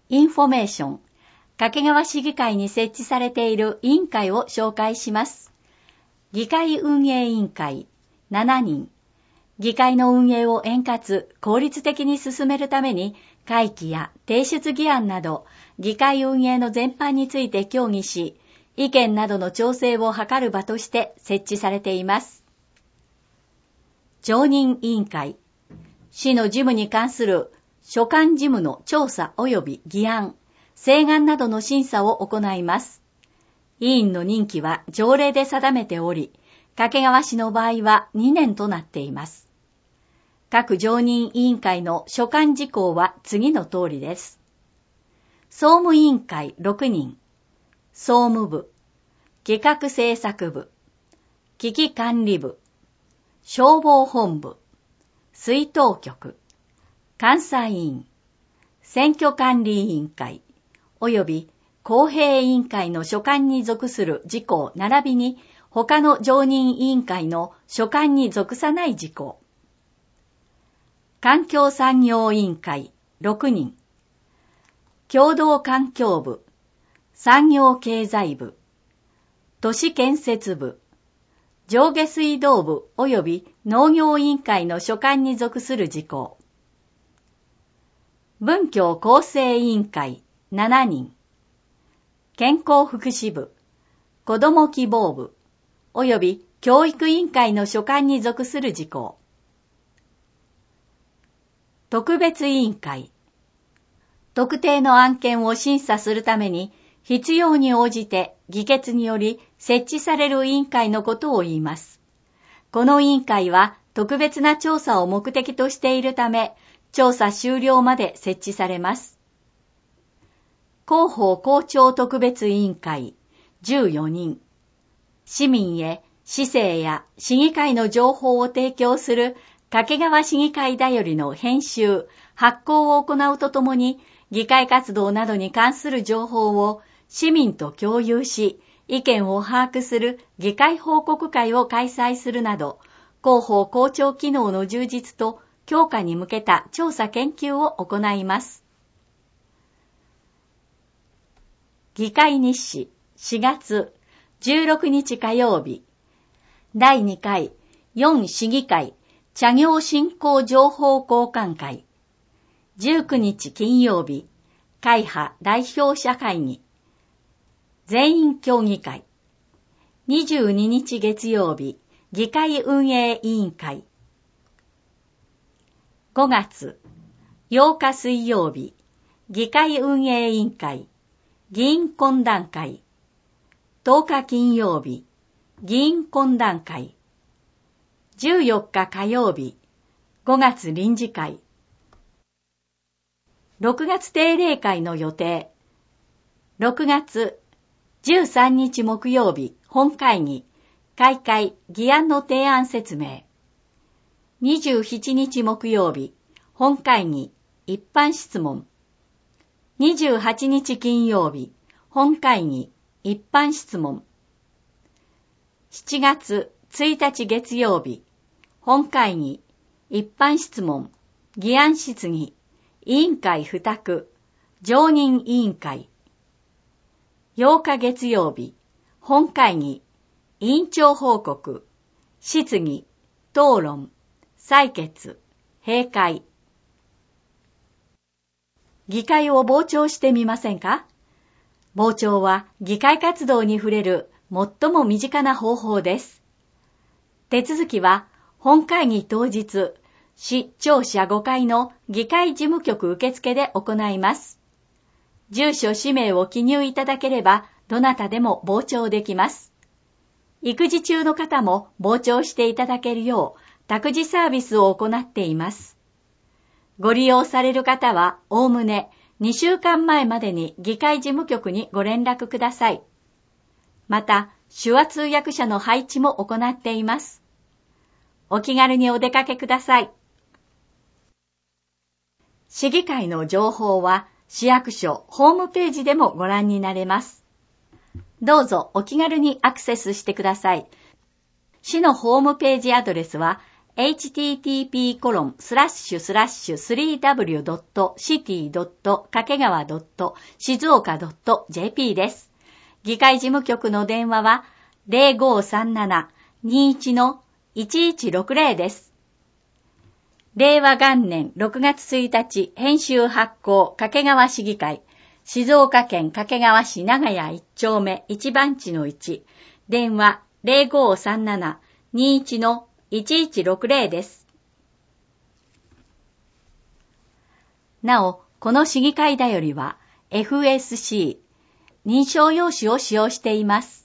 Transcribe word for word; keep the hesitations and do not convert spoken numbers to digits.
インフォメーション、掛川市議会に設置されている委員会を紹介します。議会運営委員会しちにん。議会の運営を円滑、効率的に進めるために、会期や提出議案など、議会運営の全般について協議し、意見などの調整を図る場として設置されています。常任委員会。市の事務に関する所管事務の調査及び議案、請願などの審査を行います。委員の任期は条例で定めており、掛川市の場合はにねんとなっています。各常任委員会の所管事項は次の通りです。総務委員会ろくにん、総務部、企画政策部、危機管理部、消防本部、水等局、監査委員、選挙管理委員会、及び公平委員会の所管に属する事項並びに他の常任委員会の所管に属さない事項。環境産業委員会ろくにん、共同環境部、産業経済部、都市建設部、上下水道部及び農業委員会の所管に属する事項。文教厚生委員会しちにん、健康福祉部、子ども希望部、及び教育委員会の所管に属する事項。特別委員会。特定の案件を審査するために必要に応じて議決により設置される委員会のことを言います。この委員会は特別な調査を目的としているため、調査終了まで設置されます。広報広聴特別委員会じゅうよにん。市民へ市政や市議会の情報を提供する掛川市議会だよりの編集、発行を行うとともに、議会活動などに関する情報を市民と共有し、意見を把握する議会報告会を開催するなど、広報広聴機能の充実と強化に向けた調査研究を行います。議会日誌しがつじゅうろくにち火曜日、だいにかいよん市議会茶業振興情報交換会、じゅうくにち金曜日、会派代表者会議、全員協議会、にじゅうににち月曜日、議会運営委員会、ごがつようか水曜日、議会運営委員会、議員懇談会、とおか金曜日、議員懇談会、じゅうよっか火曜日、ごがつ臨時会、ろくがつ定例会の予定、ろくがつじゅうさんにち木曜日、本会議、開会、議案の提案説明、にじゅうしちにち木曜日、本会議、一般質問、にじゅうはちにち金曜日、本会議、一般質問、しちがつついたち月曜日、本会議、一般質問、議案質疑、委員会付託、常任委員会。ようか月曜日、本会議、委員長報告、質疑、討論、採決、閉会。議会を傍聴してみませんか？傍聴は議会活動に触れる最も身近な方法です。手続きは、本会議当日、市庁舎ごかいの議会事務局受付で行います。住所氏名を記入いただければ、どなたでも傍聴できます。育児中の方も傍聴していただけるよう、託児サービスを行っています。ご利用される方は、おおむねにしゅうかんまえまでに議会事務局にご連絡ください。また、手話通訳者の配置も行っています。お気軽にお出かけください。市議会の情報は市役所ホームページでもご覧になれます。どうぞお気軽にアクセスしてください。市のホームページアドレスはエイチティーティーピーコロンスラッシュスラッシュスリーダブリュードットシティドット掛川ドット静岡ドットジェーピー です。議会事務局の電話は ゼロごーさんなな にーいち のいちいちろくゼロ です。令和元年ろくがつついたち編集発行掛川市議会、静岡県掛川市長屋いち丁目いち番地のいち、電話 ゼロごーさんなな にーいち のいちいちろくゼロ です。なお、この市議会だよりは エフエスシー 認証用紙を使用しています。